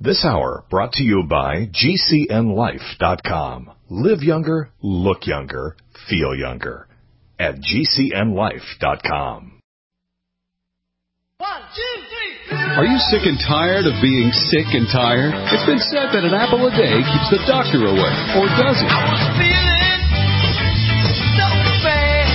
This hour brought to you by GCNLife.com. Live younger, look younger, feel younger at GCNLife.com. 1, 2, 3. Are you sick and tired of being sick and tired? It's been said that an apple a day keeps the doctor away, or does it? I was feeling so bad.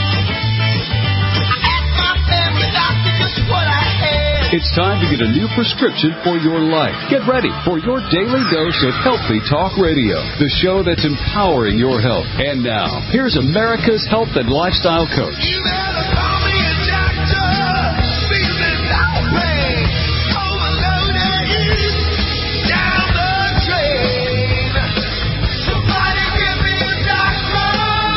I asked my family doctor just what I had. It's time to get a new prescription for your life. Get ready for your daily dose of Healthy Talk Radio, the show that's empowering your health. And now, here's America's health and lifestyle coach. You better call me a doctor. Feeling lonely. Overloaded. Down the drain. Somebody give me a doctor.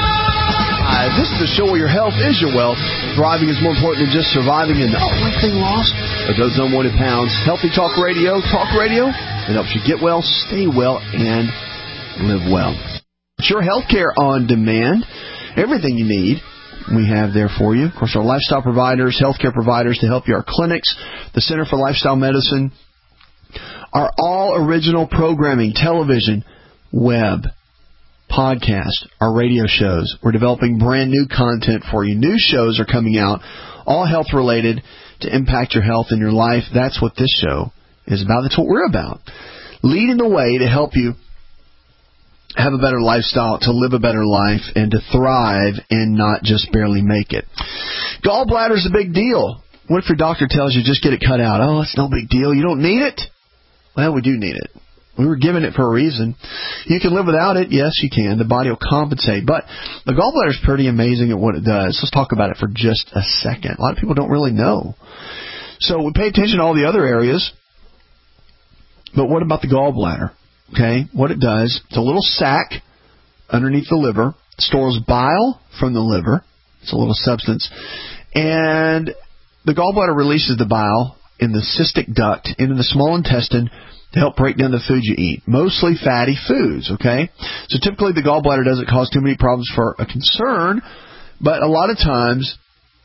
This is the show where your health is your wealth. Thriving is more important than just surviving. And one thing lost are those unwanted pounds. Healthy Talk Radio. Talk radio that helps you get well, stay well, and live well. It's your healthcare on demand. Everything you need, we have there for you. Of course, our lifestyle providers, healthcare providers to help you. Our clinics, the Center for Lifestyle Medicine, our all original programming, television, web, podcast, our radio shows. We're developing brand new content for you. New shows are coming out, all health related to impact your health and your life. That's what this show is about. That's what we're about. Leading the way to help you have a better lifestyle, to live a better life, and to thrive and not just barely make it. Gallbladder's a big deal. What if your doctor tells you just get it cut out? Oh, it's no big deal. You don't need it? Well, we do need it. We were given it for a reason. You can live without it. Yes, you can. The body will compensate. But the gallbladder is pretty amazing at what it does. Let's talk about it for just a second. A lot of people don't really know. So we pay attention to all the other areas. But what about the gallbladder? Okay, what it does, it's a little sac underneath the liver. It stores bile from the liver. It's a little substance. And the gallbladder releases the bile in the cystic duct into the small intestine to help break down the food you eat, mostly fatty foods, okay? So typically the gallbladder doesn't cause too many problems for a concern, but a lot of times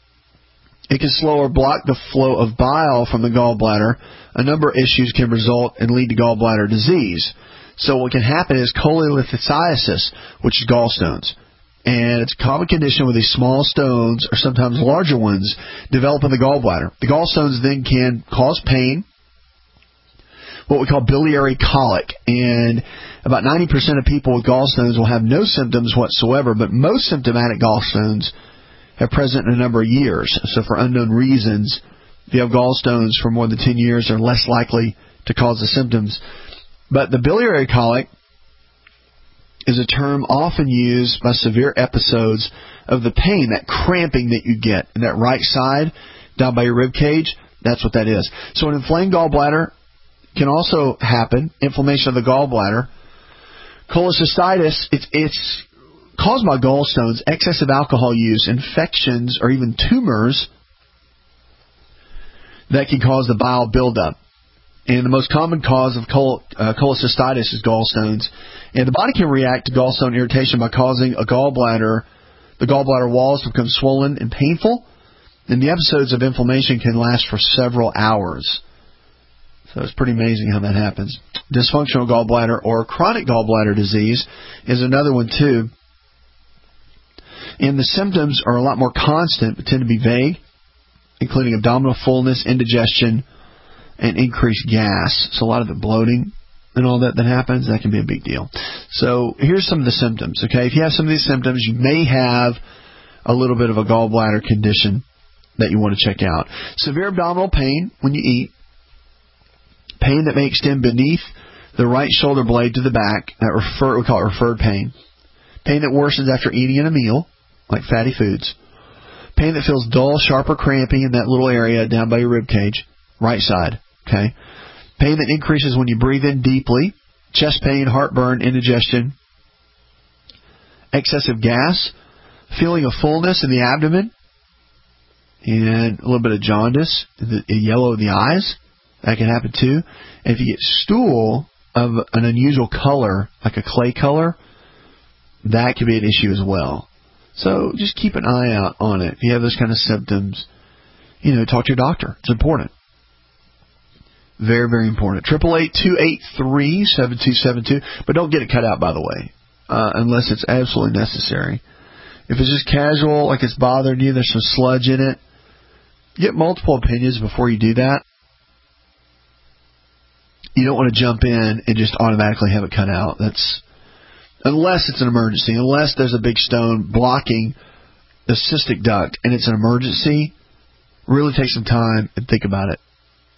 it can slow or block the flow of bile from the gallbladder. A number of issues can result and lead to gallbladder disease. So what can happen is cholelithiasis, which is gallstones. And it's a common condition where these small stones, or sometimes larger ones, develop in the gallbladder. The gallstones then can cause pain, what we call biliary colic. And about 90% of people with gallstones will have no symptoms whatsoever, but most symptomatic gallstones are present in a number of years. So for unknown reasons, if you have gallstones for more than 10 years, they're less likely to cause the symptoms. But the biliary colic is a term often used by severe episodes of the pain, that cramping that you get in that right side down by your rib cage. That's what that is. So an inflamed gallbladder can also happen, inflammation of the gallbladder. Cholecystitis, it's caused by gallstones, excessive alcohol use, infections, or even tumors that can cause the bile buildup. And the most common cause of cholecystitis is gallstones. And the body can react to gallstone irritation by causing the gallbladder walls to become swollen and painful. And the episodes of inflammation can last for several hours. So it's pretty amazing how that happens. Dysfunctional gallbladder or chronic gallbladder disease is another one too. And the symptoms are a lot more constant but tend to be vague, including abdominal fullness, indigestion, and increased gas. So a lot of the bloating and all that happens, that can be a big deal. So here's some of the symptoms, okay? If you have some of these symptoms, you may have a little bit of a gallbladder condition that you want to check out. Severe abdominal pain when you eat. Pain that may extend beneath the right shoulder blade to the back. We call it referred pain. Pain that worsens after eating in a meal, like fatty foods. Pain that feels dull, sharp, or cramping in that little area down by your rib cage, right side. Okay. Pain that increases when you breathe in deeply. Chest pain, heartburn, indigestion. Excessive gas. Feeling of fullness in the abdomen. And a little bit of jaundice, the yellow in the eyes. That can happen too. And if you get stool of an unusual color, like a clay color, that could be an issue as well. So just keep an eye out on it. If you have those kind of symptoms, talk to your doctor. It's important. Very, very important. 888-283-7272. But don't get it cut out, by the way, unless it's absolutely necessary. If it's just casual, like it's bothering you, there's some sludge in it, get multiple opinions before you do that. You don't want to jump in and just automatically have it cut out. Unless it's an emergency, unless there's a big stone blocking the cystic duct and it's an emergency, really take some time and think about it.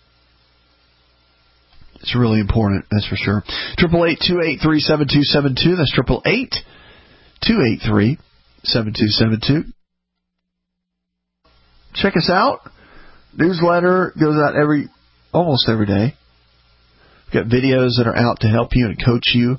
It's really important, that's for sure. 888-283-7272. That's 888-283-7272. Check us out. Newsletter goes out almost every day. We've got videos that are out to help you and coach you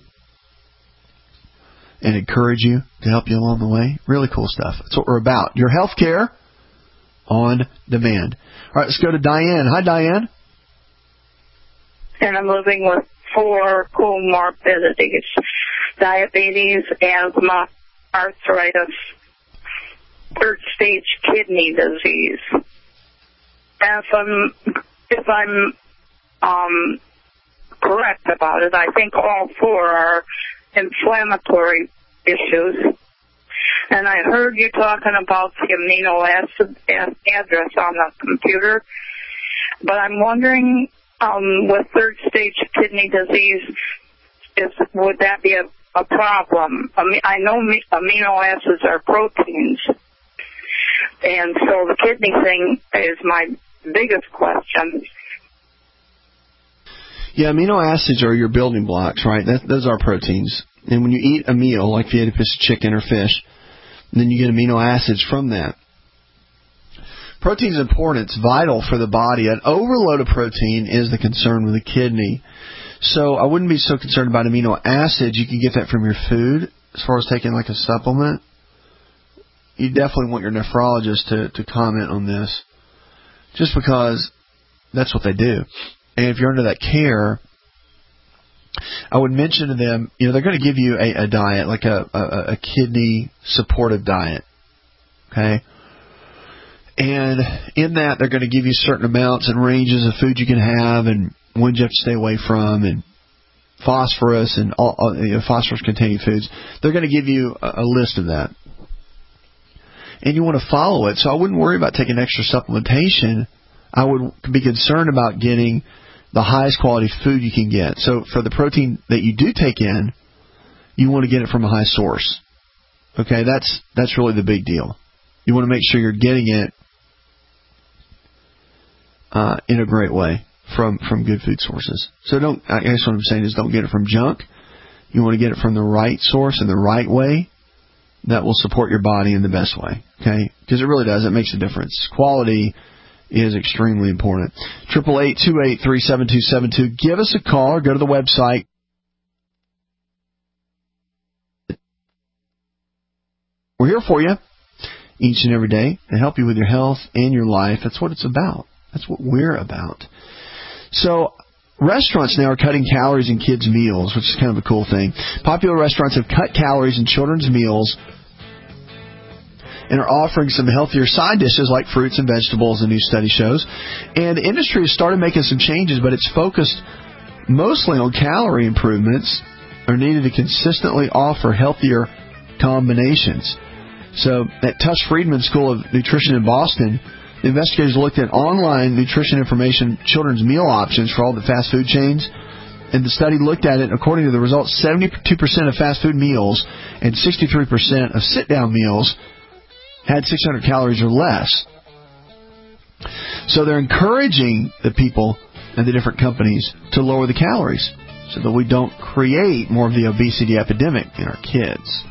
and encourage you, to help you along the way. Really cool stuff. That's what we're about. Your health care on demand. All right, let's go to Diane. Hi, Diane. And I'm living with 4 comorbidities: diabetes, asthma, arthritis, 3rd stage kidney disease. If I'm correct about it, I think all 4 are inflammatory issues. And I heard you talking about the amino acid address on the computer, but I'm wondering, with 3rd stage kidney disease, would that be a problem? I know amino acids are proteins, and so the kidney thing is my biggest question. Yeah, amino acids are your building blocks, right? Those are proteins. And when you eat a meal, like if you ate a piece of chicken or fish, then you get amino acids from that. Protein is important. It's vital for the body. An overload of protein is the concern with the kidney. So I wouldn't be so concerned about amino acids. You can get that from your food. As far as taking like a supplement, you definitely want your nephrologist to comment on this, just because that's what they do. And if you're under that care, I would mention to them, they're going to give you a diet, like a kidney supportive diet. Okay? And in that, they're going to give you certain amounts and ranges of food you can have and ones you have to stay away from, and phosphorus and all phosphorus-containing foods. They're going to give you a list of that. And you want to follow it. So I wouldn't worry about taking extra supplementation. I would be concerned about getting the highest quality food you can get. So for the protein that you do take in, you want to get it from a high source. Okay, that's really the big deal. You want to make sure you're getting it in a great way from good food sources. So I guess what I'm saying is don't get it from junk. You want to get it from the right source in the right way that will support your body in the best way. Okay, because it really does. It makes a difference. Quality is extremely important. 888-283-7272. Give us a call or go to the website. We're here for you each and every day to help you with your health and your life. That's what it's about. That's what we're about. So restaurants now are cutting calories in kids' meals, which is kind of a cool thing. Popular restaurants have cut calories in children's meals and are offering some healthier side dishes like fruits and vegetables, a new study shows. And the industry has started making some changes, but it's focused mostly on calorie improvements are needed to consistently offer healthier combinations. So at Tush Friedman School of Nutrition in Boston, the investigators looked at online nutrition information, children's meal options for all the fast food chains. And the study looked at it, according to the results, 72% of fast food meals and 63% of sit-down meals had 600 calories or less. So they're encouraging the people and the different companies to lower the calories so that we don't create more of the obesity epidemic in our kids.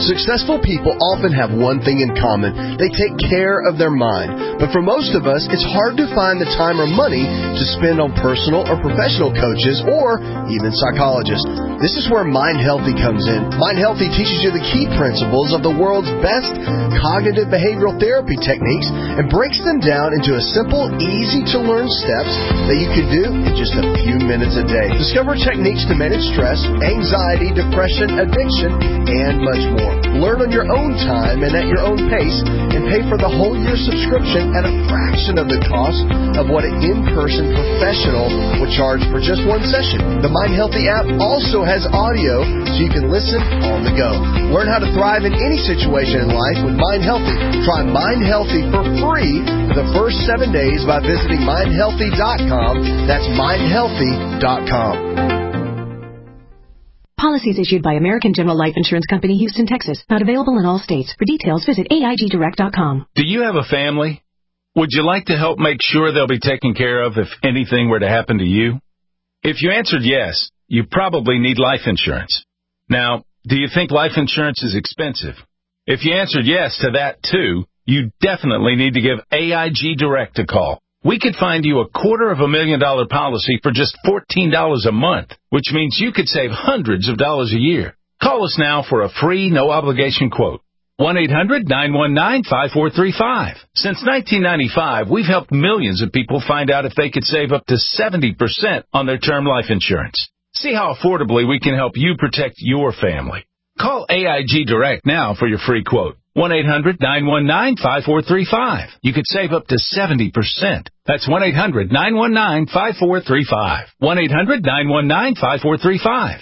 Successful people often have one thing in common. They take care of their mind. But for most of us, it's hard to find the time or money to spend on personal or professional coaches or even psychologists. This is where Mind Healthy comes in. Mind Healthy teaches you the key principles of the world's best cognitive behavioral therapy techniques and breaks them down into a simple, easy-to-learn steps that you can do in just a few minutes a day. Discover techniques to manage stress, anxiety, depression, addiction, and much more. Learn on your own time and at your own pace, and pay for the whole year subscription at a fraction of the cost of what an in-person professional would charge for just one session. The Mind Healthy app also has audio so you can listen on the go. Learn how to thrive in any situation in life with Mind Healthy. Try Mind Healthy for free for the first 7 days by visiting mindhealthy.com. That's mindhealthy.com. Policies issued by American General Life Insurance Company, Houston, Texas. Not available in all states. For details, visit AIGdirect.com. Do you have a family? Would you like to help make sure they'll be taken care of if anything were to happen to you? If you answered yes, you probably need life insurance. Now, do you think life insurance is expensive? If you answered yes to that too, you definitely need to give AIG Direct a call. We could find you a $250,000 policy for just $14 a month, which means you could save hundreds of dollars a year. Call us now for a free, no-obligation quote. 1-800-919-5435. Since 1995, we've helped millions of people find out if they could save up to 70% on their term life insurance. See how affordably we can help you protect your family. Call AIG Direct now for your free quote. 1-800-919-5435. You could save up to 70%. That's 1-800-919-5435. 1-800-919-5435.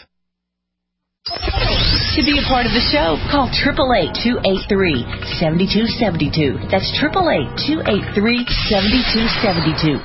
To be a part of the show, call 888-283-7272. That's 888-283-7272.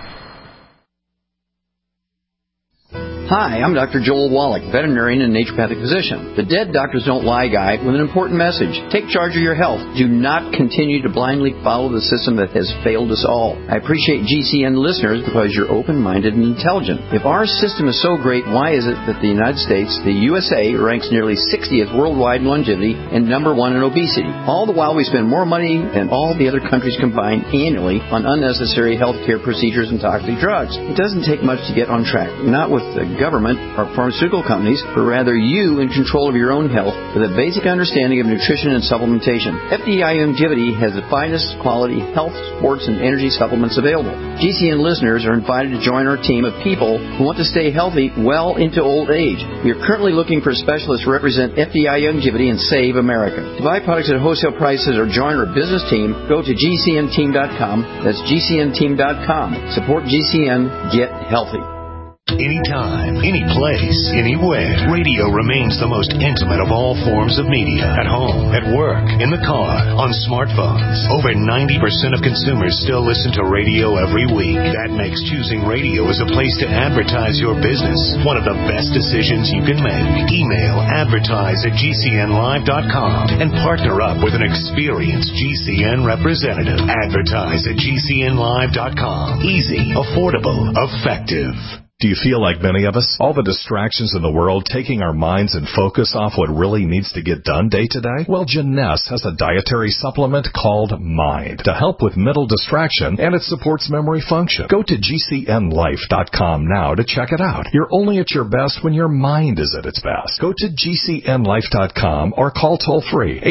Hi, I'm Dr. Joel Wallach, veterinarian and naturopathic physician. The Dead Doctors Don't Lie guide with an important message. Take charge of your health. Do not continue to blindly follow the system that has failed us all. I appreciate GCN listeners because you're open-minded and intelligent. If our system is so great, why is it that the United States, the USA, ranks nearly 60th worldwide in longevity and number 1 in obesity? All the while we spend more money than all the other countries combined annually on unnecessary healthcare procedures and toxic drugs. It doesn't take much to get on track. Not with the government or pharmaceutical companies, but rather you in control of your own health with a basic understanding of nutrition and supplementation. FDI Longevity has the finest quality health, sports, and energy supplements available. GCN listeners are invited to join our team of people who want to stay healthy well into old age. We are currently looking for specialists to represent FDI Longevity and Save America. To buy products at wholesale prices or join our business team, go to GCNteam.com. That's GCNteam.com. Support GCN. Get healthy. Anytime, any place, anywhere. Radio remains the most intimate of all forms of media. At home, at work, in the car, on smartphones. Over 90% of consumers still listen to radio every week. That makes choosing radio as a place to advertise your business one of the best decisions you can make. Email advertise@gcnlive.com and partner up with an experienced GCN representative. Advertise@gcnlive.com. Easy, affordable, effective. Do you feel like many of us? All the distractions in the world taking our minds and focus off what really needs to get done day to day? Well, Janess has a dietary supplement called Mind to help with mental distraction, and it supports memory function. Go to GCNlife.com now to check it out. You're only at your best when your mind is at its best. Go to GCNlife.com or call toll-free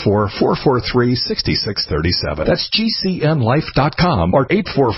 844-443-6637. That's GCNlife.com or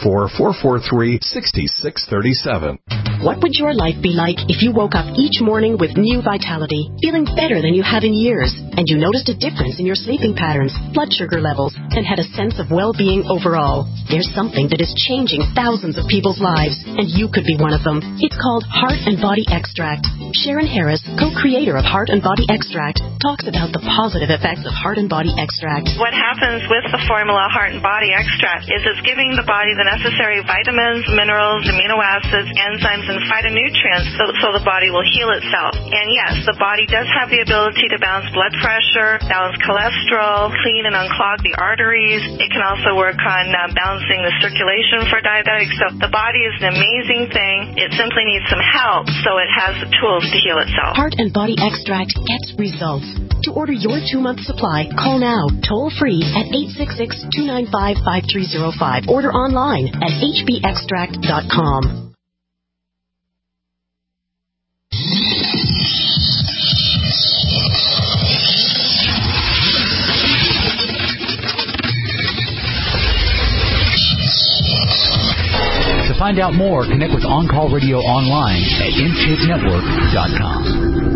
844-443-6637. What would your life be like if you woke up each morning with new vitality, feeling better than you have in years, and you noticed a difference in your sleeping patterns, blood sugar levels, and had a sense of well-being overall? There's something that is changing thousands of people's lives, and you could be one of them. It's called Heart and Body Extract. Sharon Harris, co-creator of Heart and Body Extract, talks about the positive effects of Heart and Body Extract. What happens with the formula Heart and Body Extract is it's giving the body the necessary vitamins, minerals, amino acids, enzymes, and phytonutrients so the body will heal itself. And yes, the body does have the ability to balance blood pressure, balance cholesterol, clean and unclog the arteries. It can also work on balancing the circulation for diabetics. So the body is an amazing thing. It simply needs some help so it has the tools to heal itself. Heart and Body Extract gets results. To order your 2-month supply, call now, toll-free at 866-295-5305. Order online at hbextract.com. To find out more, connect with On Call Radio online at InShapeNetwork.com.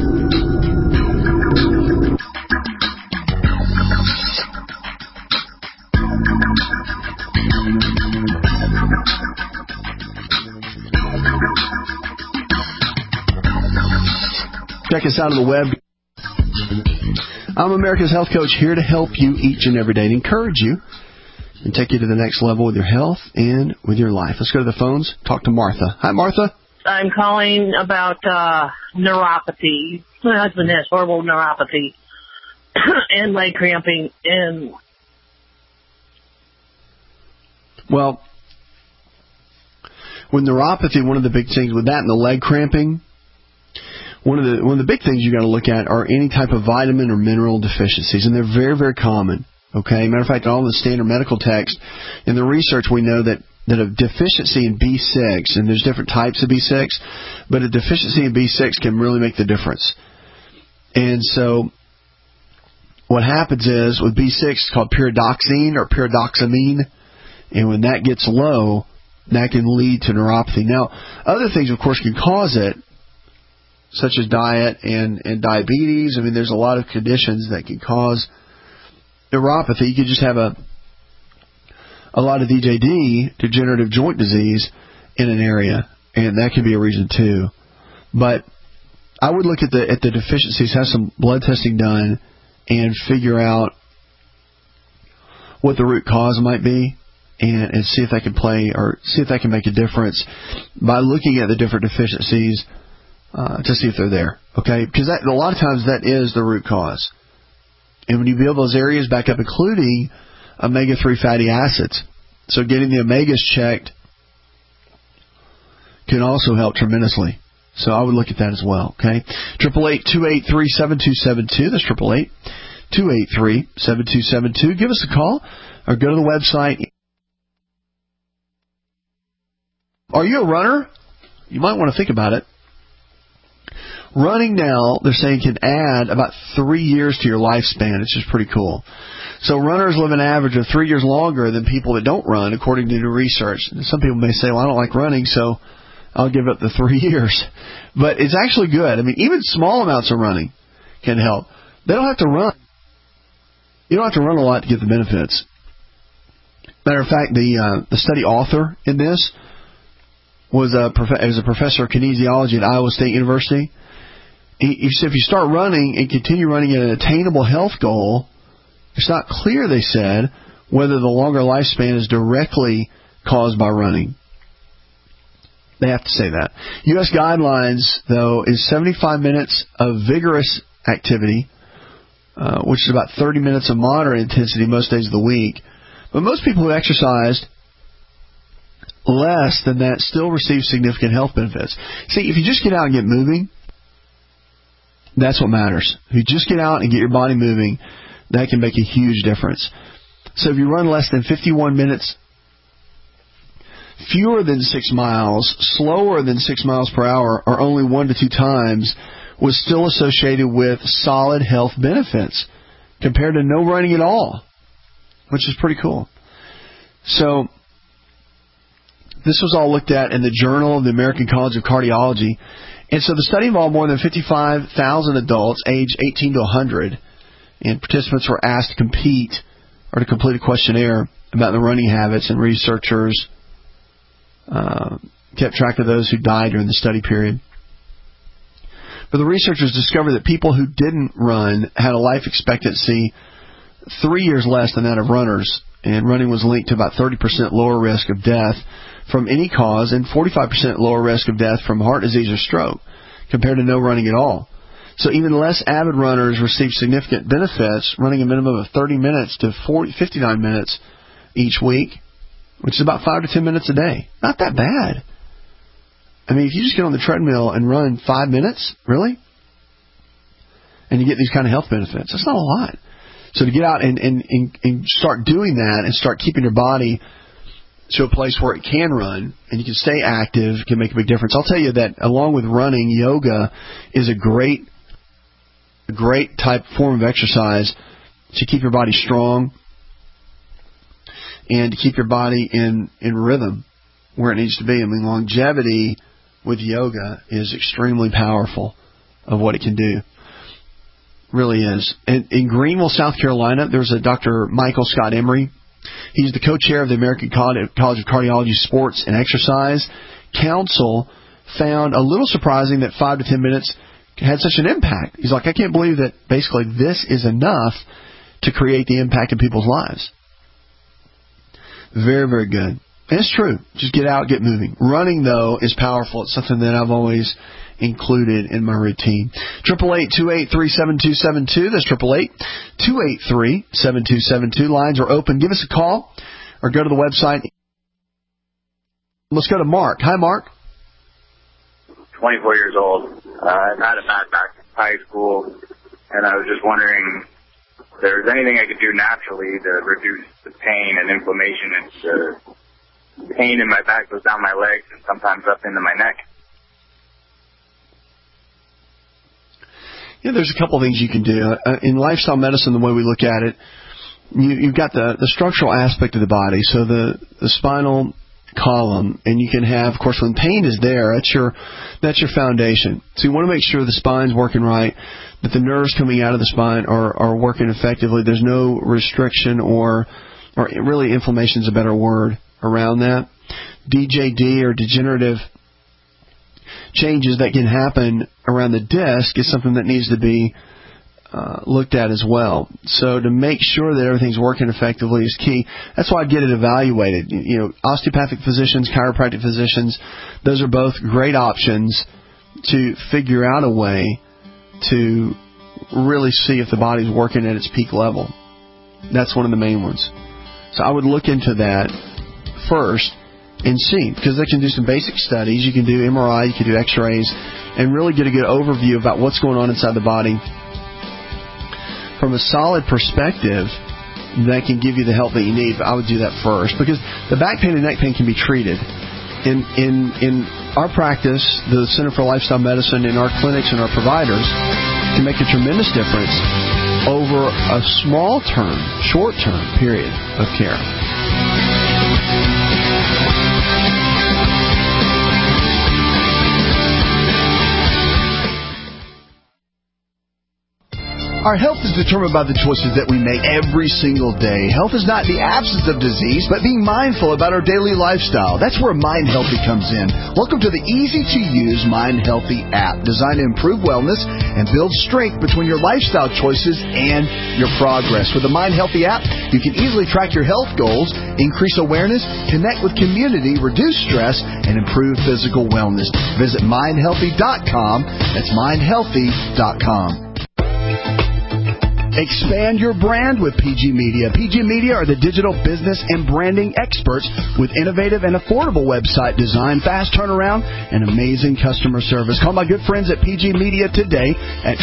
Check us out on the web. I'm America's Health Coach, here to help you each and every day and encourage you and take you to the next level with your health and with your life. Let's go to the phones. Talk to Martha. Hi, Martha. I'm calling about neuropathy. My husband has horrible neuropathy and leg cramping. And well, with neuropathy, one of the big things with that and the leg cramping, one of the big things you got to look at are any type of vitamin or mineral deficiencies, and they're very, very common. Okay, matter of fact, in all the standard medical text, in the research, we know that a deficiency in B6, and there's different types of B6, but a deficiency in B6 can really make the difference. And so what happens is with B6, it's called pyridoxine or pyridoxamine, and when that gets low, that can lead to neuropathy. Now, other things, of course, can cause it, such as diet and diabetes. I mean, there's a lot of conditions that can cause neuropathy. You could just have a lot of DJD, degenerative joint disease, in an area, and that could be a reason too. But I would look at the deficiencies, have some blood testing done, and figure out what the root cause might be, and see if that can play or see if that can make a difference by looking at the different deficiencies to see if they're there. Okay, because a lot of times that is the root cause. And when you build those areas back up, including omega-3 fatty acids, so getting the omegas checked can also help tremendously. So I would look at that as well. Okay, 888-283-7272. That's 888-283-7272. Give us a call or go to the website. Are you a runner? You might want to think about it. Running now, they're saying, can add about 3 years to your lifespan. It's just pretty cool. So runners live an average of 3 years longer than people that don't run, according to new research. And some people may say, well, I don't like running, so I'll give up the 3 years. But it's actually good. I mean, even small amounts of running can help. They don't have to run. You don't have to run a lot to get the benefits. Matter of fact, the study author in this was a professor of kinesiology at Iowa State University. He said if you start running and continue running at an attainable health goal, it's not clear, they said, whether the longer lifespan is directly caused by running. They have to say that. U.S. guidelines, though, is 75 minutes of vigorous activity, which is about 30 minutes of moderate intensity most days of the week. But most people who exercised less than that still receive significant health benefits. See, if you just get out and get moving, that's what matters. If you just get out and get your body moving, that can make a huge difference. So if you run less than 51 minutes, fewer than 6 miles, slower than 6 miles per hour, or only 1 to 2 times, was still associated with solid health benefits compared to no running at all, which is pretty cool. So this was all looked at in the Journal of the American College of Cardiology. And so the study involved more than 55,000 adults aged 18 to 100, and participants were asked to compete or to complete a questionnaire about their running habits, and researchers kept track of those who died during the study period. But the researchers discovered that people who didn't run had a life expectancy 3 years less than that of runners, and running was linked to about 30% lower risk of death from any cause and 45% lower risk of death from heart disease or stroke compared to no running at all. So even less avid runners receive significant benefits, running a minimum of 30 minutes to 59 minutes each week, which is about 5 to 10 minutes a day. Not that bad. I mean, if you just get on the treadmill and run 5 minutes, really? and you get these kind of health benefits. That's not a lot. So to get out and start doing that and start keeping your body to a place where it can run and you can stay active can make a big difference. I'll tell you that along with running, yoga is a great type form of exercise to keep your body strong and to keep your body in rhythm where it needs to be. I mean, longevity with yoga is extremely powerful of what it can do. Really is. In Greenville, South Carolina, there's a Dr. Michael Scott Emery. He's the co-chair of the American College of Cardiology Sports and Exercise Council. Found a little surprising that 5 to 10 minutes had such an impact. He's like, I can't believe that basically this is enough to create the impact in people's lives. Very, very good. And it's true. Just get out, get moving. Running, though, is powerful. It's something that I've always included in my routine. 888-283-7272. That's 888-283-7272. Lines are open. Give us a call or go to the website. Let's go to Mark. Hi, Mark. 24 years old. I've had a bad back in high school, and I was just wondering if there's anything I could do naturally to reduce the pain and inflammation. It's pain in my back goes down my legs and sometimes up into my neck. Yeah, there's a couple of things you can do. In lifestyle medicine, the way we look at it, you've got the structural aspect of the body, so the spinal column, and you can have, of course, when pain is there, that's your foundation. So you want to make sure the spine's working right, that the nerves coming out of the spine are working effectively. There's no restriction or really inflammation is a better word around that. DJD or degenerative changes that can happen around the disc is something that needs to be looked at as well. So to make sure that everything's working effectively is key. That's why I get it evaluated. You know, osteopathic physicians, chiropractic physicians, those are both great options to figure out a way to really see if the body's working at its peak level. That's one of the main ones. So I would look into that first and see, because they can do some basic studies. You can do MRI, you can do x-rays, and really get a good overview about what's going on inside the body from a solid perspective that can give you the help that you need. But I would do that first, because the back pain and neck pain can be treated. In our practice, the Center for Lifestyle Medicine, in our clinics and our providers, can make a tremendous difference over a short-term period of care. Our health is determined by the choices that we make every single day. Health is not the absence of disease, but being mindful about our daily lifestyle. That's where Mind Healthy comes in. Welcome to the easy-to-use Mind Healthy app, designed to improve wellness and build strength between your lifestyle choices and your progress. With the Mind Healthy app, you can easily track your health goals, increase awareness, connect with community, reduce stress, and improve physical wellness. Visit mindhealthy.com. That's mindhealthy.com. Expand your brand with PG Media. PG Media are the digital business and branding experts with innovative and affordable website design, fast turnaround, and amazing customer service. Call my good friends at PG Media today at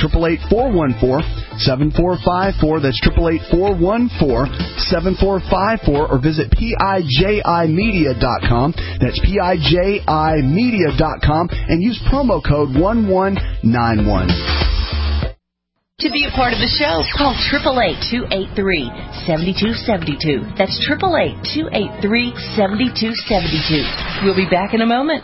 888-414-7454. That's 888-414-7454, or visit PIJImedia.com. That's PIJImedia.com, and use promo code 1191. To be a part of the show, call 888-283-7272. That's 888-283-7272. We'll be back in a moment.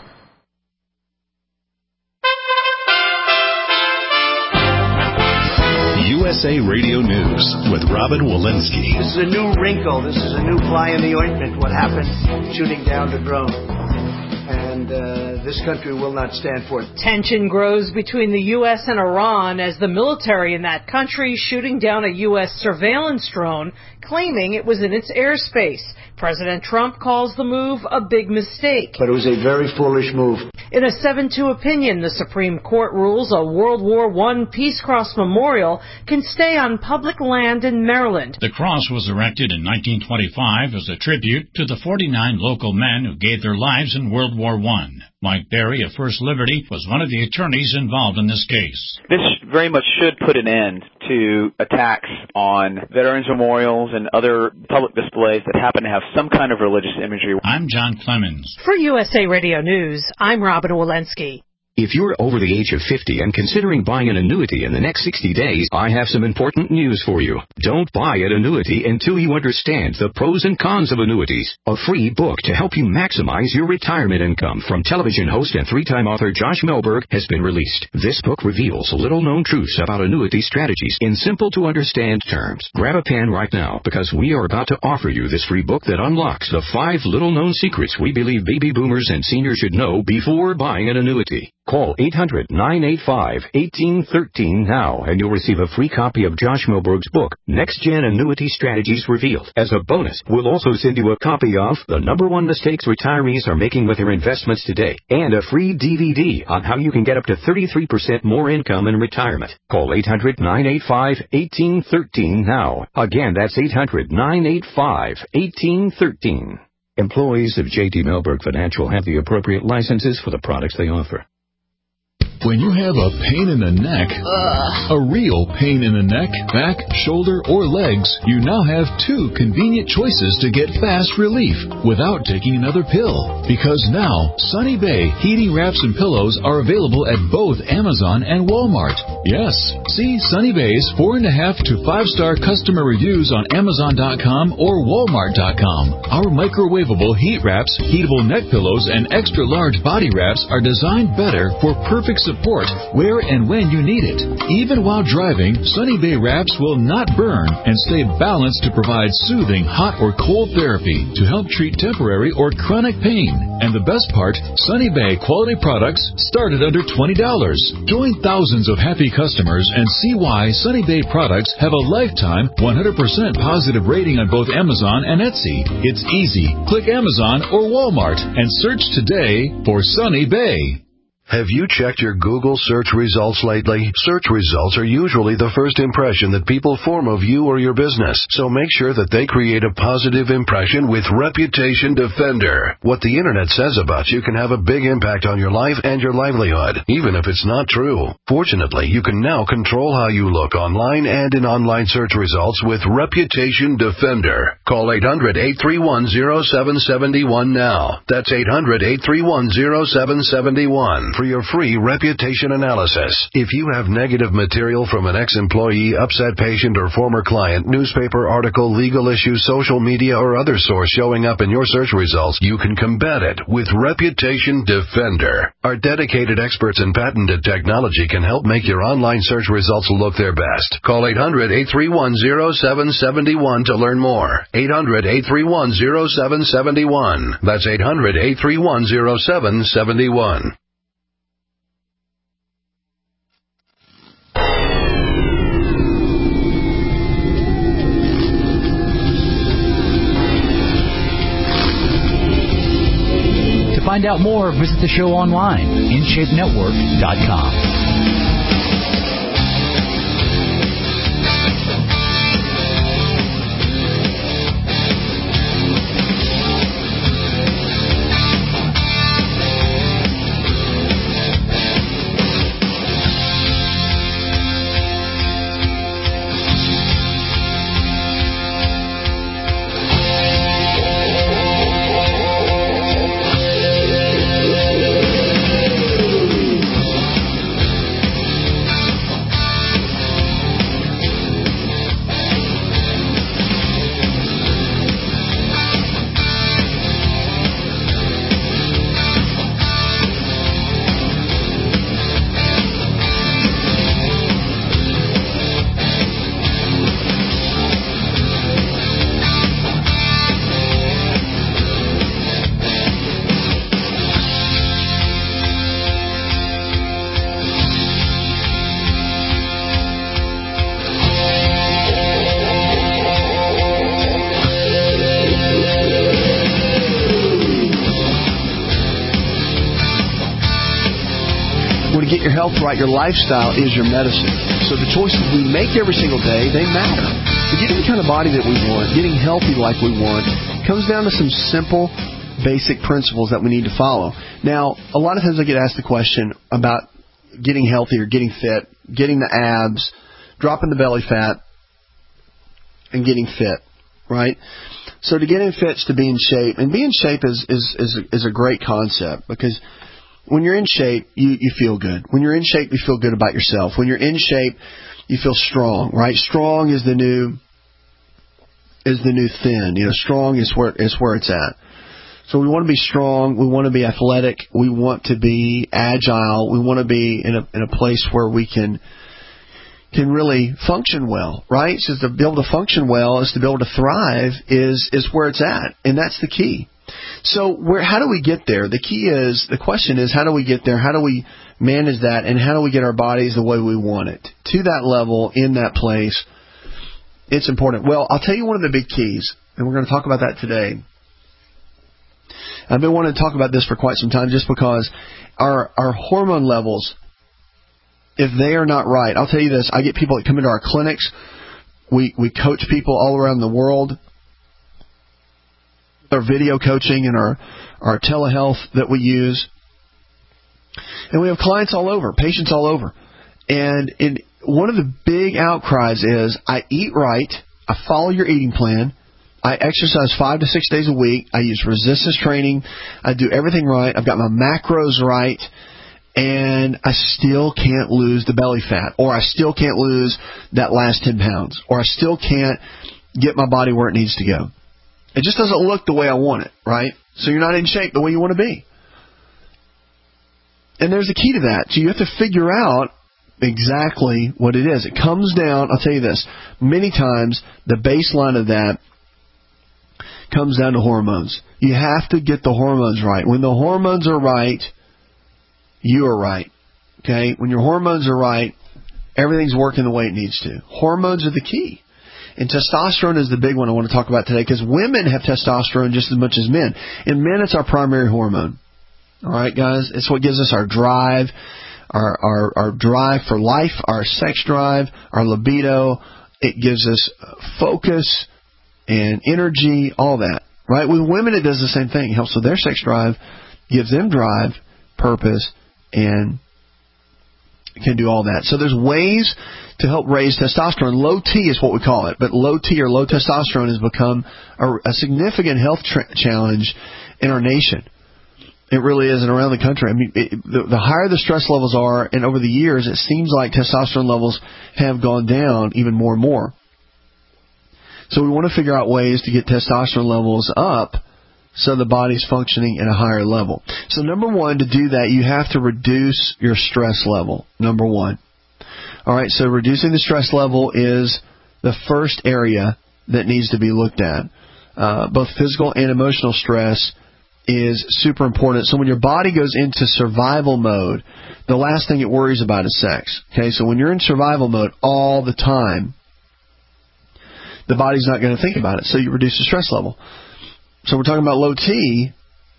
USA Radio News with Robin Walensky. This is a new wrinkle. This is a new fly in the ointment, what happened shooting down the drone. And this country will not stand for it. Tension grows between the U.S. and Iran as the military in that country shooting down a U.S. surveillance drone, claiming it was in its airspace. President Trump calls the move a big mistake. But it was a very foolish move. In a 7-2 opinion, the Supreme Court rules a World War I Peace Cross Memorial can stay on public land in Maryland. The cross was erected in 1925 as a tribute to the 49 local men who gave their lives in World War I. won. Mike Berry of First Liberty was one of the attorneys involved in this case. This very much should put an end to attacks on veterans memorials and other public displays that happen to have some kind of religious imagery. I'm John Clemens. For USA Radio News, I'm Robin Walensky. If you're over the age of 50 and considering buying an annuity in the next 60 days, I have some important news for you. Don't buy an annuity until you understand the pros and cons of annuities. A free book to help you maximize your retirement income from television host and three-time author Josh Melberg has been released. This book reveals little-known truths about annuity strategies in simple-to-understand terms. Grab a pen right now because we are about to offer you this free book that unlocks the 5 little-known secrets we believe baby boomers and seniors should know before buying an annuity. Call 800-985-1813 now, and you'll receive a free copy of Josh Melberg's book, Next Gen Annuity Strategies Revealed. As a bonus, we'll also send you a copy of The #1 Mistakes Retirees Are Making with Their Investments Today, and a free DVD on how you can get up to 33% more income in retirement. Call 800-985-1813 now. Again, that's 800-985-1813. Employees of J.D. Melberg Financial have the appropriate licenses for the products they offer. When you have a pain in the neck, a real pain in the neck, back, shoulder, or legs, you now have 2 convenient choices to get fast relief without taking another pill. Because now, Sunny Bay heating wraps and pillows are available at both Amazon and Walmart. Yes, see Sunny Bay's 4.5 to 5-star customer reviews on Amazon.com or Walmart.com. Our microwavable heat wraps, heatable neck pillows, and extra large body wraps are designed better for perfect support where and when you need it. Even while driving, Sunny Bay wraps will not burn and stay balanced to provide soothing hot or cold therapy to help treat temporary or chronic pain. And the best part, Sunny Bay quality products start at under $20. Join thousands of happy customers and see why Sunny Bay products have a lifetime 100% positive rating on both Amazon and Etsy. It's easy. Click Amazon or Walmart and search today for Sunny Bay. Have you checked your Google search results lately? Search results are usually the first impression that people form of you or your business, so make sure that they create a positive impression with Reputation Defender. What the internet says about you can have a big impact on your life and your livelihood, even if it's not true. Fortunately, you can now control how you look online and in online search results with Reputation Defender. Call 800-831-0771 now. That's 800-831-0771. For your free reputation analysis. If you have negative material from an ex-employee, upset patient, or former client, newspaper article, legal issue, social media, or other source showing up in your search results, you can combat it with Reputation Defender. Our dedicated experts in patented technology can help make your online search results look their best. Call 800-831-0771 to learn more. 800-831-0771. That's 800-831-0771. To find out more, visit the show online, InShapeNetwork.com. To get your health right, your lifestyle is your medicine. So the choices we make every single day, they matter. To getting the kind of body that we want, getting healthy like we want, comes down to some simple basic principles that we need to follow. Now, a lot of times I get asked the question about getting healthy or getting fit, getting the abs, dropping the belly fat, and getting fit, right? So to get in fit is to be in shape, and be in shape is a great concept, because when you're in shape, you feel good. When you're in shape, you feel good about yourself. When you're in shape, you feel strong, right? Strong is the new thin. You know, strong is where it's at. So we want to be strong. We want to be athletic. We want to be agile. We want to be in a place where we can really function well, right? So to be able to function well is to be able to thrive is where it's at, and that's the key. So how do we get there? The question is, how do we get there? How do we manage that? And how do we get our bodies the way we want it? To that level, in that place, it's important. Well, I'll tell you one of the big keys, and we're going to talk about that today. I've been wanting to talk about this for quite some time, just because our hormone levels, if they are not right, I'll tell you this, I get people that come into our clinics. We coach people all around the world. Our video coaching and our telehealth that we use. And we have clients all over, patients all over. And one of the big outcries is, I eat right, I follow your eating plan, I exercise 5 to 6 days a week, I use resistance training, I do everything right, I've got my macros right, and I still can't lose the belly fat, or I still can't lose that last 10 pounds, or I still can't get my body where it needs to go. It just doesn't look the way I want it, right? So you're not in shape the way you want to be. And there's a key to that. So you have to figure out exactly what it is. It comes down, I'll tell you this, many times the baseline of that comes down to hormones. You have to get the hormones right. When the hormones are right, you are right. Okay? When your hormones are right, everything's working the way it needs to. Hormones are the key. And testosterone is the big one I want to talk about today, because women have testosterone just as much as men. In men, it's our primary hormone. All right, guys? It's what gives us our drive, our drive for life, our sex drive, our libido. It gives us focus and energy, all that. Right? With women, it does the same thing. It helps with their sex drive, gives them drive, purpose, and can do all that. So there's ways to help raise testosterone. Low T is what we call it, but low T or low testosterone has become a significant health challenge in our nation. It really is, and around the country. I mean, the higher the stress levels are, and over the years, it seems like testosterone levels have gone down even more and more. So we want to figure out ways to get testosterone levels up so the body's functioning at a higher level. So number one, to do that, you have to reduce your stress level. Number one. All right, so reducing the stress level is the first area that needs to be looked at. Both physical and emotional stress is super important. So when your body goes into survival mode, the last thing it worries about is sex. Okay, so when you're in survival mode all the time, the body's not going to think about it, so you reduce the stress level. So we're talking about low T.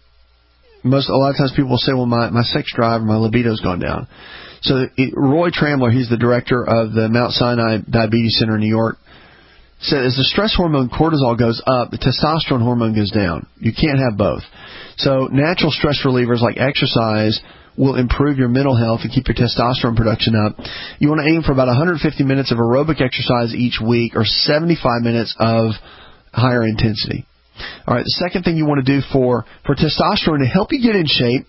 A lot of times people will say, well, my sex drive or my libido's gone down. So Roy Trammler, he's the director of the Mount Sinai Diabetes Center in New York, said as the stress hormone cortisol goes up, the testosterone hormone goes down. You can't have both. So natural stress relievers like exercise will improve your mental health and keep your testosterone production up. You want to aim for about 150 minutes of aerobic exercise each week, or 75 minutes of higher intensity. All right, the second thing you want to do for testosterone to help you get in shape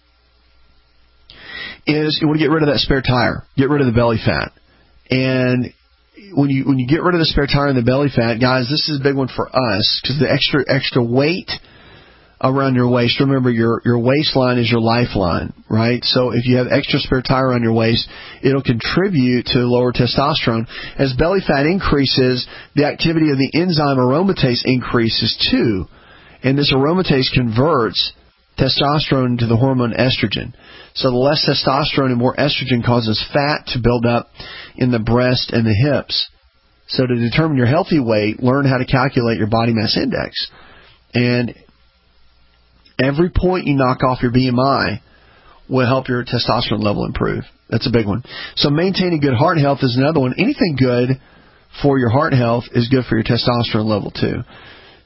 is you want to get rid of that spare tire. Get rid of the belly fat. And when you get rid of the spare tire and the belly fat, guys, this is a big one for us, because the extra weight around your waist. Remember, your waistline is your lifeline, right? So if you have extra spare tire around your waist, it'll contribute to lower testosterone. As belly fat increases, the activity of the enzyme aromatase increases too. And this aromatase converts testosterone into the hormone estrogen. So the less testosterone and more estrogen causes fat to build up in the breast and the hips. So to determine your healthy weight, learn how to calculate your body mass index. And every point you knock off your BMI will help your testosterone level improve. That's a big one. So maintaining good heart health is another one. Anything good for your heart health is good for your testosterone level too.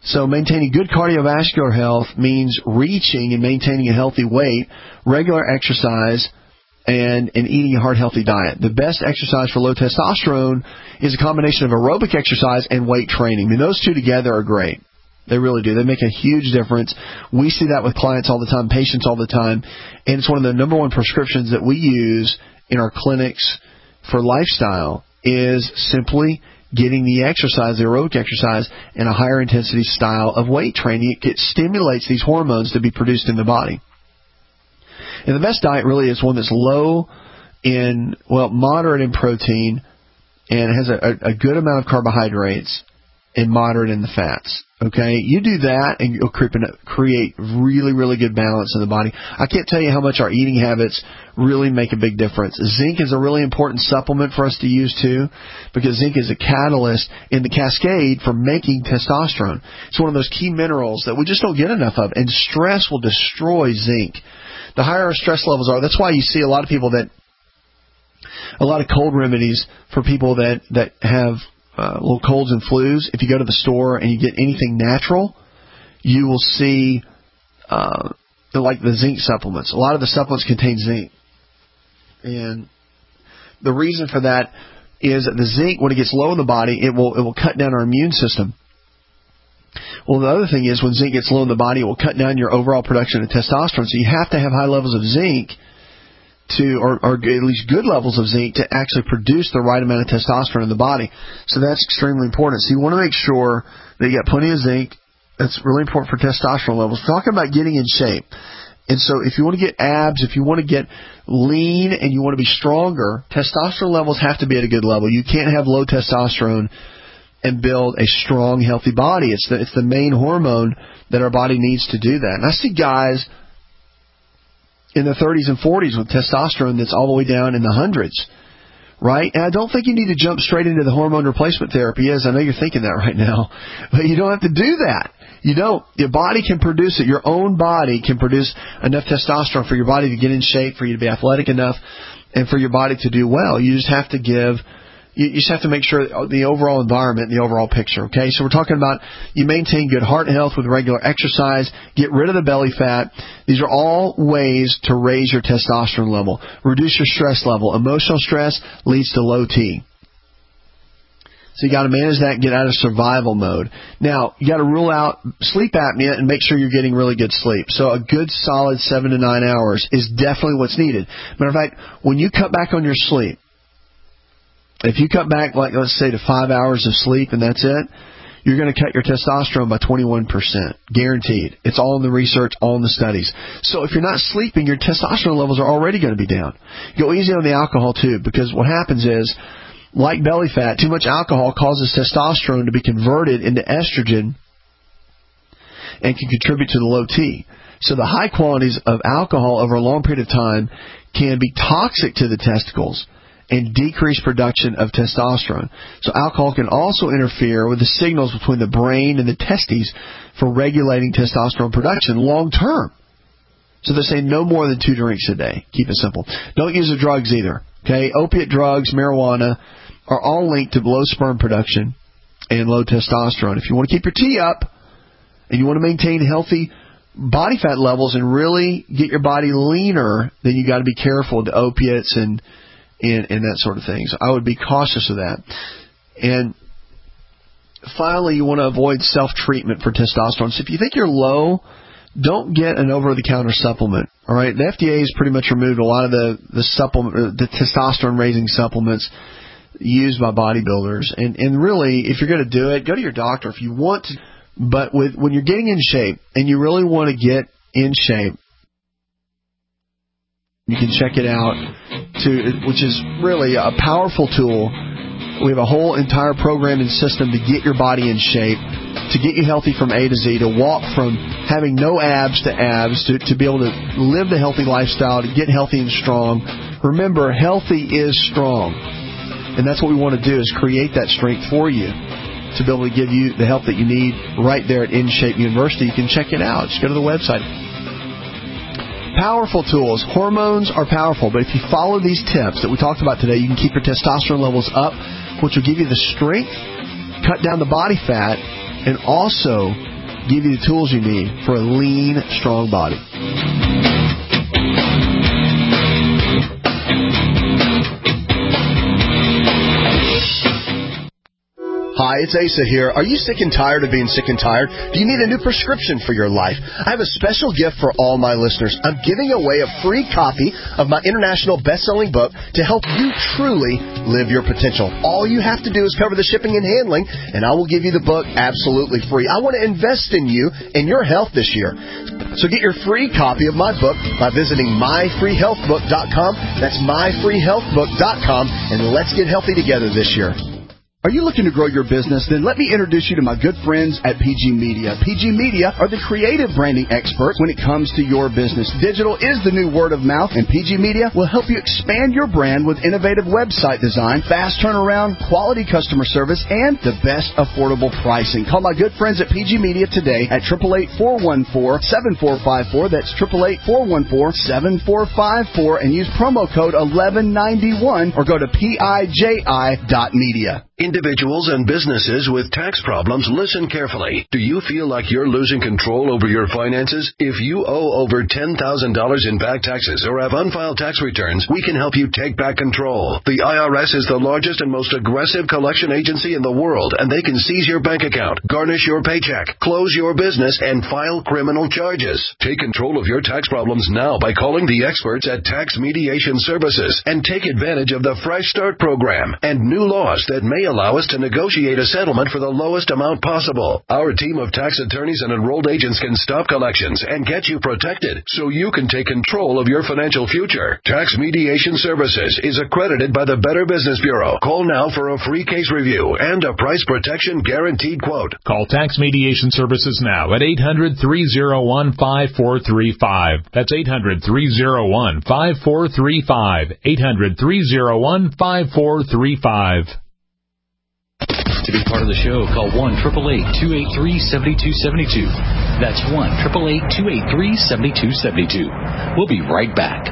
So maintaining good cardiovascular health means reaching and maintaining a healthy weight, regular exercise, and eating a heart-healthy diet. The best exercise for low testosterone is a combination of aerobic exercise and weight training. I mean, those two together are great. They really do. They make a huge difference. We see that with clients all the time, patients all the time, and it's one of the number one prescriptions that we use in our clinics for lifestyle is simply getting the exercise, the aerobic exercise, and a higher intensity style of weight training. It stimulates these hormones to be produced in the body. And the best diet really is one that's low in, moderate in protein and has a good amount of carbohydrates and moderate in the fats. Okay? You do that and you'll create really, really good balance in the body. I can't tell you how much our eating habits really make a big difference. Zinc is a really important supplement for us to use too, because zinc is a catalyst in the cascade for making testosterone. It's one of those key minerals that we just don't get enough of, and stress will destroy zinc. The higher our stress levels are, that's why you see a lot of people a lot of cold remedies for people that have little colds and flus. If you go to the store and you get anything natural, you will see like the zinc supplements. A lot of the supplements contain zinc. And the reason for that is that the zinc, when it gets low in the body, it will cut down our immune system. Well, the other thing is when zinc gets low in the body, it will cut down your overall production of testosterone. So you have to have high levels of zinc or at least good levels of zinc to actually produce the right amount of testosterone in the body. So that's extremely important. So you want to make sure that you got plenty of zinc. That's really important for testosterone levels. We're talking about getting in shape. And so if you want to get abs, if you want to get lean and you want to be stronger, testosterone levels have to be at a good level. You can't have low testosterone and build a strong, healthy body. It's the main hormone that our body needs to do that. And I see guys in their 30s and 40s with testosterone that's all the way down in the hundreds, right? And I don't think you need to jump straight into the hormone replacement therapy. Yes, I know you're thinking that right now, but you don't have to do that. You don't. Your body can produce it. Your own body can produce enough testosterone for your body to get in shape, for you to be athletic enough, and for your body to do well. You just have to You just have to make sure the overall environment, the overall picture, okay? So we're talking about you maintain good heart health with regular exercise, get rid of the belly fat. These are all ways to raise your testosterone level. Reduce your stress level. Emotional stress leads to low T. So you got to manage that and get out of survival mode. Now, you got to rule out sleep apnea and make sure you're getting really good sleep. So a good solid 7 to 9 hours is definitely what's needed. Matter of fact, when you cut back on your sleep, if you cut back, like let's say to 5 hours of sleep and that's it, you're going to cut your testosterone by 21%. Guaranteed. It's all in the research, all in the studies. So if you're not sleeping, your testosterone levels are already going to be down. Go easy on the alcohol too, because what happens is, like belly fat, too much alcohol causes testosterone to be converted into estrogen and can contribute to the low T. So the high quantities of alcohol over a long period of time can be toxic to the testicles and decrease production of testosterone. So alcohol can also interfere with the signals between the brain and the testes for regulating testosterone production long term. So they're saying no more than 2 drinks a day. Keep it simple. Don't use the drugs either. Okay, opiate drugs, marijuana are all linked to low sperm production and low testosterone. If you want to keep your T up and you want to maintain healthy body fat levels and really get your body leaner, then you got to be careful with the opiates and that sort of thing. So I would be cautious of that. And finally, you want to avoid self-treatment for testosterone. So if you think you're low, don't get an over-the-counter supplement. All right, the FDA has pretty much removed a lot of the testosterone-raising supplements used by bodybuilders. And really, if you're going to do it, go to your doctor if you want to. But when you're getting in shape and you really want to get in shape, you can check it out, which is really a powerful tool. We have a whole entire program and system to get your body in shape, to get you healthy from A to Z, to walk from having no abs to abs, to be able to live the healthy lifestyle, to get healthy and strong. Remember, healthy is strong. And that's what we want to do, is create that strength for you to be able to give you the help that you need right there at InShape University. You can check it out. Just go to the website. Powerful tools. Hormones are powerful, but if you follow these tips that we talked about today, you can keep your testosterone levels up, which will give you the strength, cut down the body fat, and also give you the tools you need for a lean, strong body. Hi, it's Asa here. Are you sick and tired of being sick and tired? Do you need a new prescription for your life? I have a special gift for all my listeners. I'm giving away a free copy of my international best-selling book to help you truly live your potential. All you have to do is cover the shipping and handling, and I will give you the book absolutely free. I want to invest in you and your health this year. So get your free copy of my book by visiting myfreehealthbook.com. That's myfreehealthbook.com, and let's get healthy together this year. Are you looking to grow your business? Then let me introduce you to my good friends at PG Media. PG Media are the creative branding experts when it comes to your business. Digital is the new word of mouth, and PG Media will help you expand your brand with innovative website design, fast turnaround, quality customer service, and the best affordable pricing. Call my good friends at PG Media today at 888-414-7454. That's 888-414-7454, and use promo code 1191 or go to PIJI.media. Individuals and businesses with tax problems, listen carefully. Do you feel like you're losing control over your finances? If you owe over $10,000 in back taxes or have unfiled tax returns, we can help you take back control. The IRS is the largest and most aggressive collection agency in the world, and they can seize your bank account, garnish your paycheck, close your business, and file criminal charges. Take control of your tax problems now by calling the experts at Tax Mediation Services and take advantage of the Fresh Start program and new laws that may allow us to negotiate a settlement for the lowest amount possible. Our team of tax attorneys and enrolled agents can stop collections and get you protected so you can take control of your financial future. Tax Mediation Services is accredited by the Better Business Bureau. Call now for a free case review and a price protection guaranteed quote. Call Tax Mediation Services now at 800-301-5435. That's 800-301-5435. 800-301-5435. To be part of the show, call 1-888-283-7272. That's 1-888-283-7272. We'll be right back.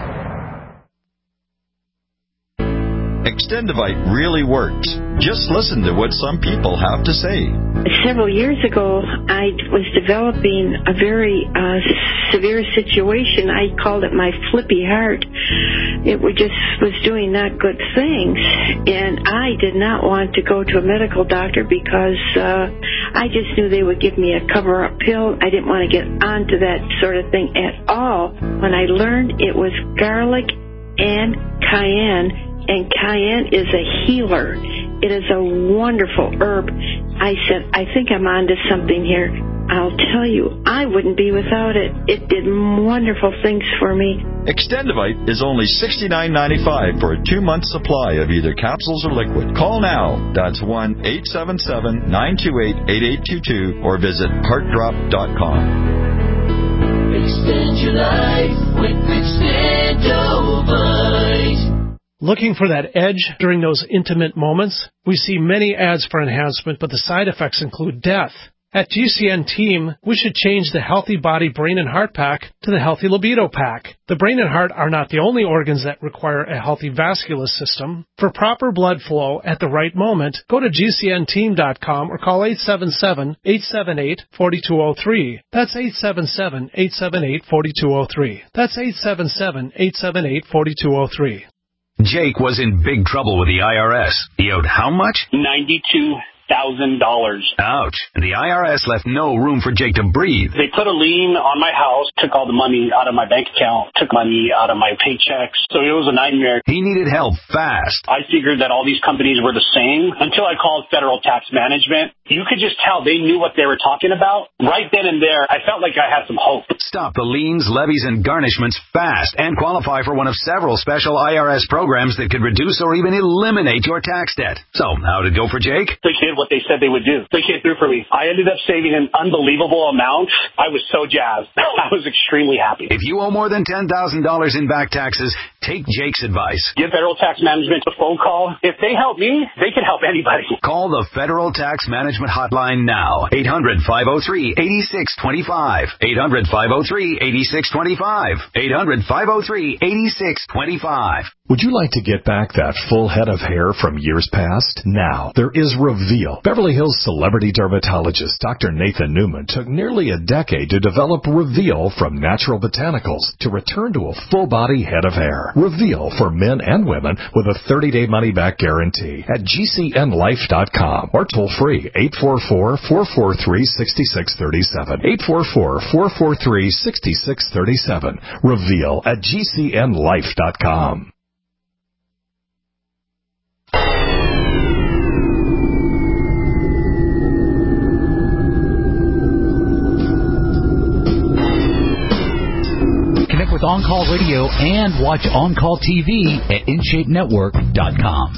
Extendivite really works. Just listen to what some people have to say. Several years ago, I was developing a very severe situation. I called it my flippy heart. It was doing not good things, and I did not want to go to a medical doctor because I just knew they would give me a cover-up pill. I didn't want to get onto that sort of thing at all. When I learned it was garlic and cayenne, and cayenne is a healer. It is a wonderful herb. I said, I think I'm onto something here. I'll tell you, I wouldn't be without it. It did wonderful things for me. Extendivite is only $69.95 for a 2-month supply of either capsules or liquid. Call now. That's 1-877-928-8822 or visit heartdrop.com. Extend your life with Extendivite. Looking for that edge during those intimate moments? We see many ads for enhancement, but the side effects include death. At GCN Team, we should change the Healthy Body, Brain, and Heart Pack to the Healthy Libido Pack. The brain and heart are not the only organs that require a healthy vascular system. For proper blood flow at the right moment, go to GCNteam.com or call 877-878-4203. That's 877-878-4203. That's 877-878-4203. Jake was in big trouble with the IRS. He owed how much? $92,000. Ouch. And the IRS left no room for Jake to breathe. They put a lien on my house, took all the money out of my bank account, took money out of my paychecks. So it was a nightmare. He needed help fast. I figured that all these companies were the same until I called Federal Tax Management. You could just tell they knew what they were talking about. Right then and there, I felt like I had some hope. Stop the liens, levies, and garnishments fast and qualify for one of several special IRS programs that could reduce or even eliminate your tax debt. So, how'd it go for Jake? They did what they said they would do. They came through for me. I ended up saving an unbelievable amount. I was so jazzed. I was extremely happy. If you owe more than $10,000 in back taxes, take Jake's advice. Give Federal Tax Management a phone call. If they help me, they can help anybody. Call the Federal Tax Management Hotline now. 800-503-8625. 800-503-8625. 800-503-8625. Would you like to get back that full head of hair from years past? Now, there is Reveal. Beverly Hills celebrity dermatologist Dr. Nathan Newman took nearly a decade to develop Reveal from natural botanicals to return to a full-body head of hair. Reveal for men and women with a 30-day money-back guarantee at GCNlife.com or toll-free 844-443-6637. 844-443-6637. Reveal at GCNlife.com. Connect with On Call Radio and watch On Call TV at InShapeNetwork.com.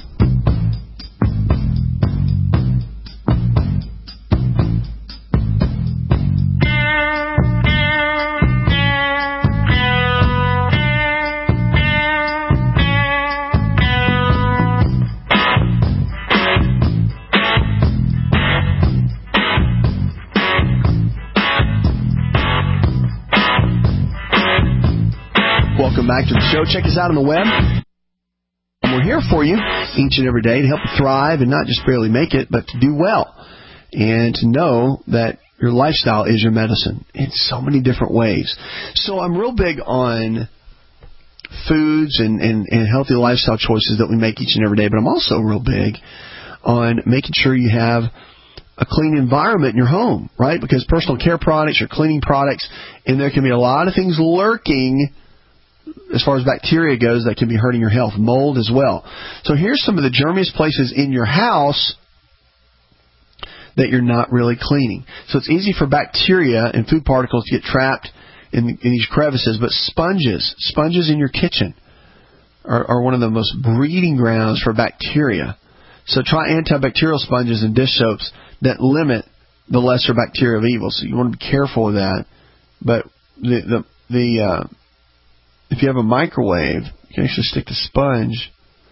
Welcome back to the show. Check us out on the web. And we're here for you each and every day to help you thrive and not just barely make it, but to do well. And to know that your lifestyle is your medicine in so many different ways. So I'm real big on foods and healthy lifestyle choices that we make each and every day, but I'm also real big on making sure you have a clean environment in your home, right? Because personal care products are cleaning products, and there can be a lot of things lurking as far as bacteria goes that can be hurting your health, mold as well. So here's some of the germiest places in your house that you're not really cleaning. So it's easy for bacteria and food particles to get trapped in these crevices, but sponges in your kitchen are one of the most breeding grounds for bacteria. So try antibacterial sponges and dish soaps that limit the lesser bacteria of evil. So you want to be careful with that. But if you have a microwave, you can actually stick the sponge.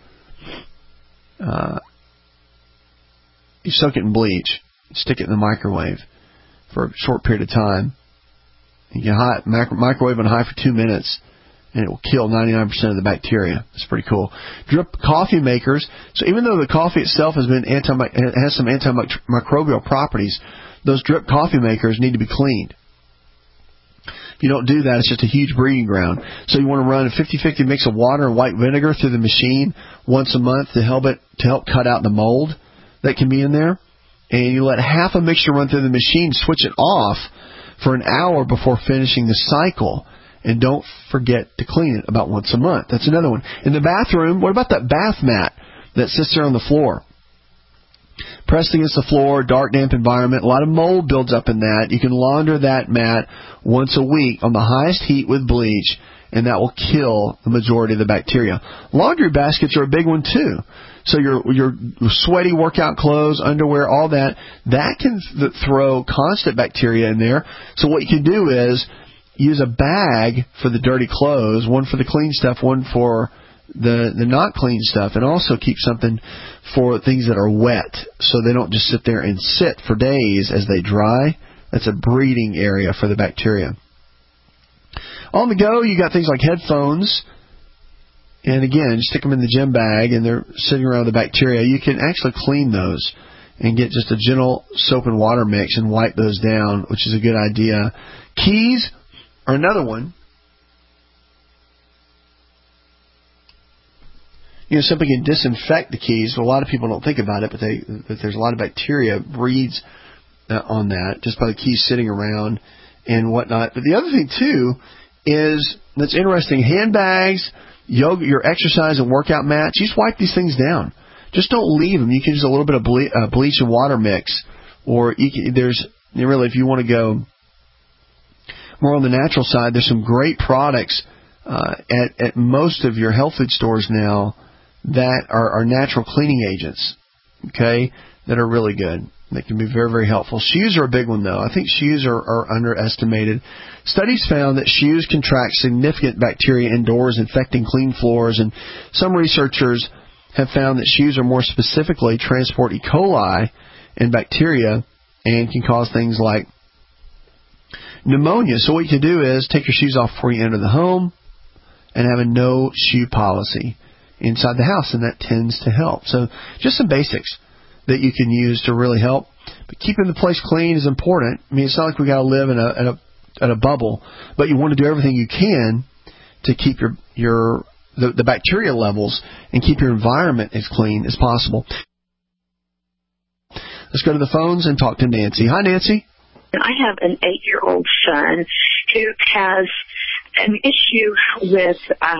You soak it in bleach, stick it in the microwave for a short period of time. You can microwave on high for 2 minutes, and it will kill 99% of the bacteria. It's pretty cool. Drip coffee makers. So even though the coffee itself has some antimicrobial properties, those drip coffee makers need to be cleaned. If you don't do that, it's just a huge breeding ground. So you want to run a 50-50 mix of water and white vinegar through the machine once a month to help cut out the mold that can be in there. And you let half a mixture run through the machine, switch it off for an hour before finishing the cycle. And don't forget to clean it about once a month. That's another one. In the bathroom, what about that bath mat that sits there on the floor? Pressed against the floor, dark, damp environment. A lot of mold builds up in that. You can launder that mat once a week on the highest heat with bleach, and that will kill the majority of the bacteria. Laundry baskets are a big one, too. So your sweaty workout clothes, underwear, all that can throw constant bacteria in there. So what you can do is use a bag for the dirty clothes, one for the clean stuff, one for the not clean stuff, and also keep something for things that are wet so they don't just sit there and sit for days as they dry. That's a breeding area for the bacteria. On the go, you got things like headphones, and again, stick them in the gym bag and they're sitting around the bacteria. You can actually clean those and get just a gentle soap and water mix and wipe those down, which is a good idea. Keys are another one. You know, simply can disinfect the keys. A lot of people don't think about it, but there's a lot of bacteria breeds on that just by the keys sitting around and whatnot. But the other thing too is that's interesting. Handbags, yoga, your exercise and workout mats. You just wipe these things down. Just don't leave them. You can use a little bit of bleach and water mix, or if you want to go more on the natural side, there's some great products at most of your health food stores now that are natural cleaning agents, okay, that are really good. That can be very, very helpful. Shoes are a big one, though. I think shoes are underestimated. Studies found that shoes can track significant bacteria indoors, infecting clean floors, and some researchers have found that shoes are more specifically transport E. coli and bacteria and can cause things like pneumonia. So what you can do is take your shoes off before you enter the home and have a no-shoe policy. inside the house, and that tends to help. So just some basics that you can use to really help. But keeping the place clean is important. I mean, it's not like we got to live in a bubble, but you want to do everything you can to keep the bacteria levels and keep your environment as clean as possible. Let's go to the phones and talk to Nancy. Hi, Nancy. I have an 8-year-old son who has an issue with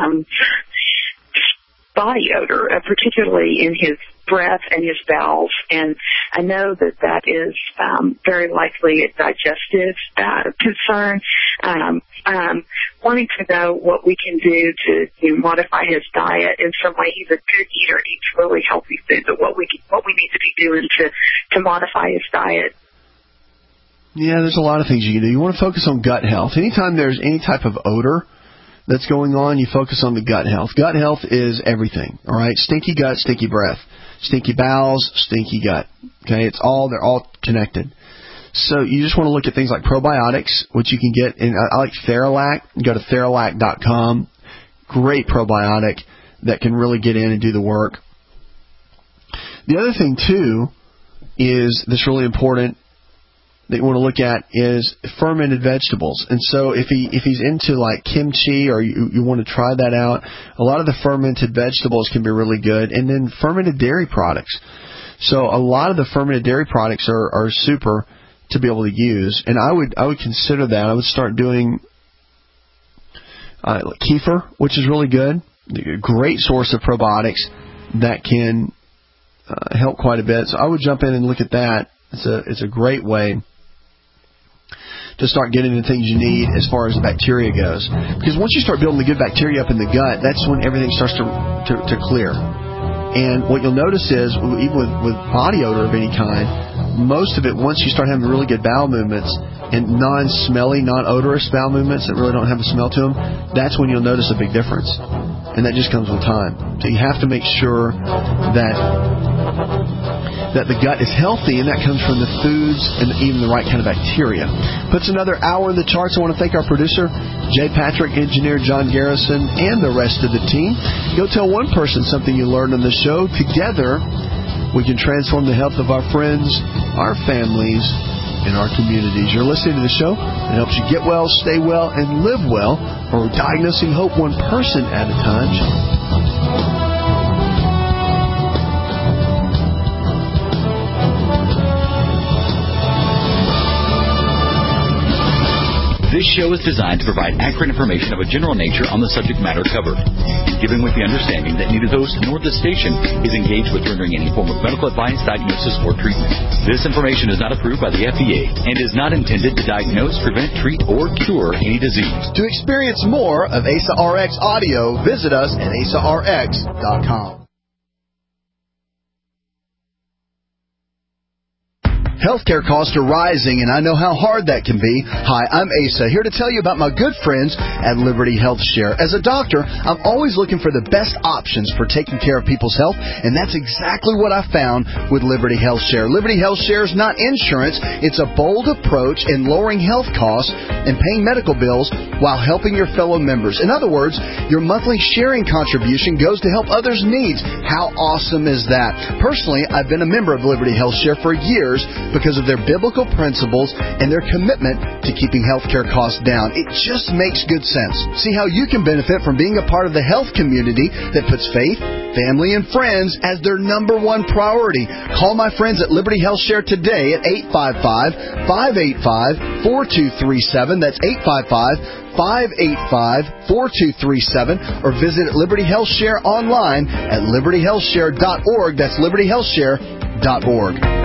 body odor, particularly in his breath and his bowels, and I know that is very likely a digestive concern. Wanting to know what we can do to modify his diet in some way. He's a good eater, eats really healthy food, but what we need to be doing to modify his diet. Yeah, there's a lot of things you can do. You want to focus on gut health. Anytime there's any type of odor that's going on, you focus on the gut health. Gut health is everything, all right? Stinky gut, stinky breath. Stinky bowels, stinky gut. Okay, they're all connected. So you just want to look at things like probiotics, which you can get in. I like Theralac. You go to Theralac.com. Great probiotic that can really get in and do the work. The other thing too is that's really important that you want to look at is fermented vegetables. And so if he's into like kimchi or you want to try that out, a lot of the fermented vegetables can be really good. And then fermented dairy products. So a lot of the fermented dairy products are super to be able to use. And I would consider that. I would start doing kefir, which is really good. A great source of probiotics that can help quite a bit. So I would jump in and look at that. It's a great way to start getting the things you need as far as the bacteria goes. Because once you start building the good bacteria up in the gut, that's when everything starts to clear. And what you'll notice is, even with body odor of any kind, most of it, once you start having really good bowel movements and non-smelly, non-odorous bowel movements that really don't have a smell to them, that's when you'll notice a big difference. And that just comes with time. So you have to make sure that the gut is healthy, and that comes from the foods and even the right kind of bacteria. Puts another hour in the charts. I want to thank our producer, Jay Patrick, engineer John Garrison, and the rest of the team. Go tell one person something you learned on the show. Together, we can transform the health of our friends, our families, and our communities. You're listening to the show that helps you get well, stay well, and live well, or diagnosing hope one person at a time. This show is designed to provide accurate information of a general nature on the subject matter covered, given with the understanding that neither host nor the station is engaged with rendering any form of medical advice, diagnosis, or treatment. This information is not approved by the FDA and is not intended to diagnose, prevent, treat, or cure any disease. To experience more of ASA RX audio, visit us at asarx.com. Healthcare costs are rising, and I know how hard that can be. Hi, I'm Asa, here to tell you about my good friends at Liberty Health Share. As a doctor, I'm always looking for the best options for taking care of people's health, and that's exactly what I found with Liberty Health Share. Liberty Health Share is not insurance. It's a bold approach in lowering health costs and paying medical bills while helping your fellow members. In other words, your monthly sharing contribution goes to help others' needs. How awesome is that? Personally, I've been a member of Liberty Health Share for years because of their biblical principles and their commitment to keeping healthcare costs down. It just makes good sense. See how you can benefit from being a part of the health community that puts faith, family, and friends as their number one priority. Call my friends at Liberty Health Share today at 855-585-4237. That's 855-585-4237, or visit Liberty Health Share online at libertyhealthshare.org. That's libertyhealthshare.org.